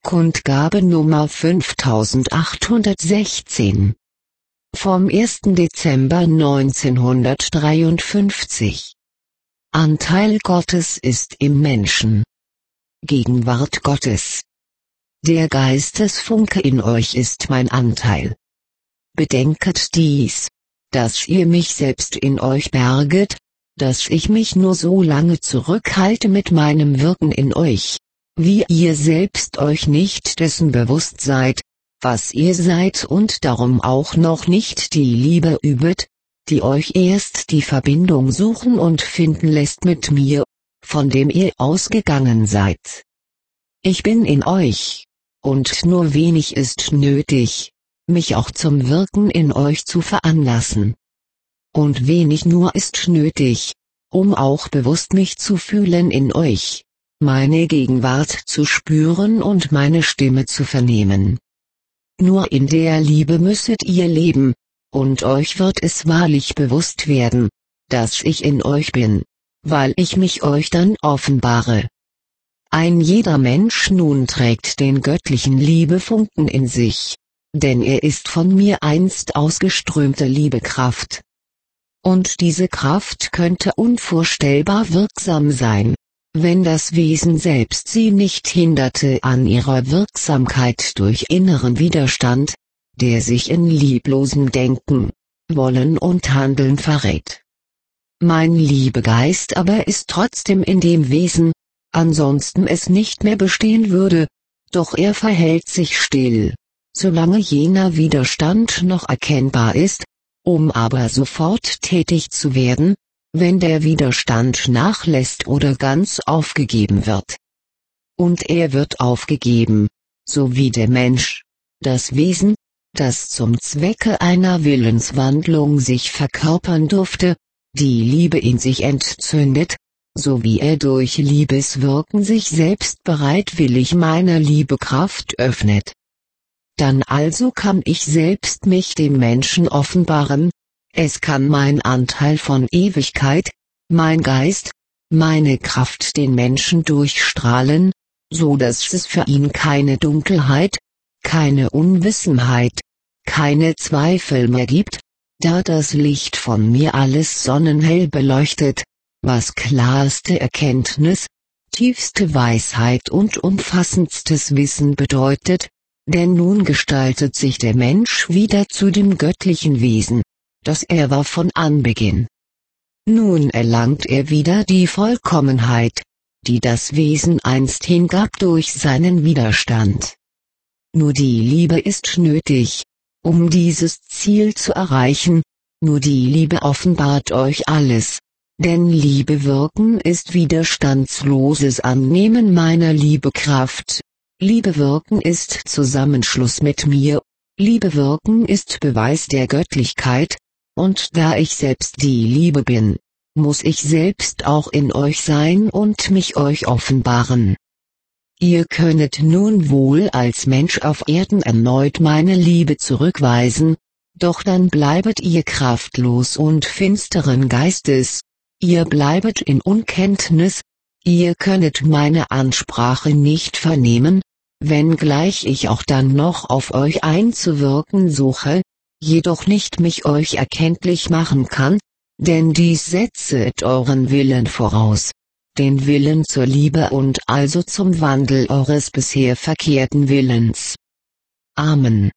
Kundgabe Nummer 5816 vom 1. Dezember 1953. Anteil Gottes ist im Menschen. Gegenwart Gottes. Der Geistesfunke in euch ist mein Anteil. Bedenket dies, dass ihr mich selbst in euch berget, dass ich mich nur so lange zurückhalte mit meinem Wirken in euch, wie ihr selbst euch nicht dessen bewusst seid, was ihr seid und darum auch noch nicht die Liebe übet, die euch erst die Verbindung suchen und finden lässt mit mir, von dem ihr ausgegangen seid. Ich bin in euch, und nur wenig ist nötig, mich auch zum Wirken in euch zu veranlassen. Und wenig nur ist nötig, um auch bewusst mich zu fühlen in euch, meine Gegenwart zu spüren und meine Stimme zu vernehmen. Nur in der Liebe müsset ihr leben, und euch wird es wahrlich bewusst werden, dass ich in euch bin, weil ich mich euch dann offenbare. Ein jeder Mensch nun trägt den göttlichen Liebefunken in sich, denn er ist von mir einst ausgeströmte Liebekraft. Und diese Kraft könnte unvorstellbar wirksam sein, wenn das Wesen selbst sie nicht hinderte an ihrer Wirksamkeit durch inneren Widerstand, der sich in lieblosem Denken, Wollen und Handeln verrät. Mein Liebegeist aber ist trotzdem in dem Wesen, ansonsten es nicht mehr bestehen würde, doch er verhält sich still, solange jener Widerstand noch erkennbar ist, um aber sofort tätig zu werden, wenn der Widerstand nachlässt oder ganz aufgegeben wird. Und er wird aufgegeben, so wie der Mensch, das Wesen, das zum Zwecke einer Willenswandlung sich verkörpern durfte, die Liebe in sich entzündet, so wie er durch Liebeswirken sich selbst bereitwillig meiner Liebekraft öffnet. Dann also kann ich selbst mich dem Menschen offenbaren, es kann mein Anteil von Ewigkeit, mein Geist, meine Kraft den Menschen durchstrahlen, so dass es für ihn keine Dunkelheit, keine Unwissenheit, keine Zweifel mehr gibt, da das Licht von mir alles sonnenhell beleuchtet, was klarste Erkenntnis, tiefste Weisheit und umfassendstes Wissen bedeutet, denn nun gestaltet sich der Mensch wieder zu dem göttlichen Wesen, das er war von Anbeginn. Nun erlangt er wieder die Vollkommenheit, die das Wesen einst hingab durch seinen Widerstand. Nur die Liebe ist nötig, um dieses Ziel zu erreichen, nur die Liebe offenbart euch alles, denn Liebe wirken ist widerstandsloses Annehmen meiner Liebekraft, Liebe wirken ist Zusammenschluss mit mir, Liebe wirken ist Beweis der Göttlichkeit, und da ich selbst die Liebe bin, muss ich selbst auch in euch sein und mich euch offenbaren. Ihr könnet nun wohl als Mensch auf Erden erneut meine Liebe zurückweisen, doch dann bleibet ihr kraftlos und finsteren Geistes, ihr bleibet in Unkenntnis, ihr könnet meine Ansprache nicht vernehmen, wenngleich ich auch dann noch auf euch einzuwirken suche, jedoch nicht mich euch erkenntlich machen kann, denn dies setzet euren Willen voraus, den Willen zur Liebe und also zum Wandel eures bisher verkehrten Willens. Amen.